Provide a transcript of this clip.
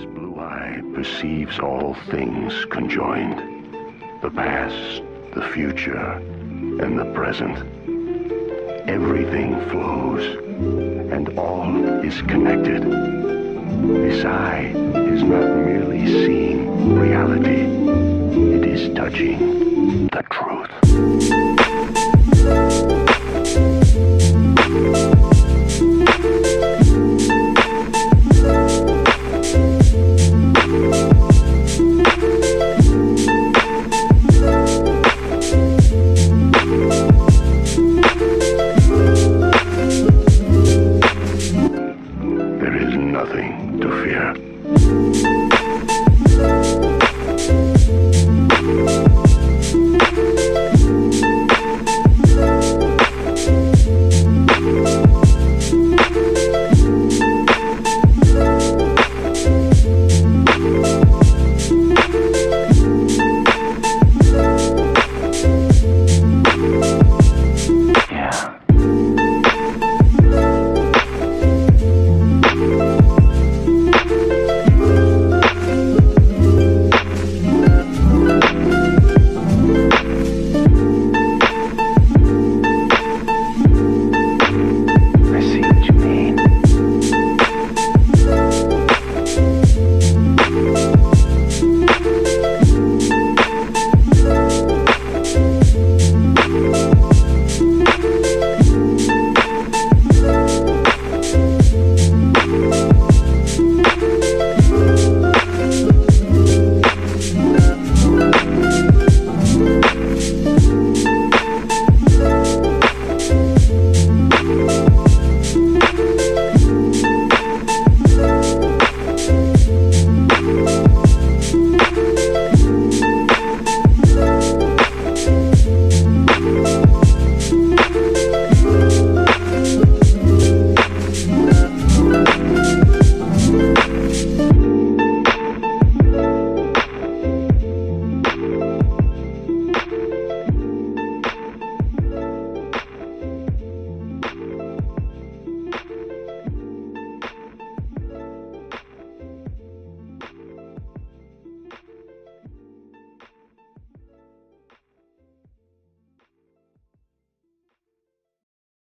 blue eye perceives all things conjoined, the past, the future, and the present. Everything flows, and all is connected. This eye is not merely seeing reality, it is touching the truth.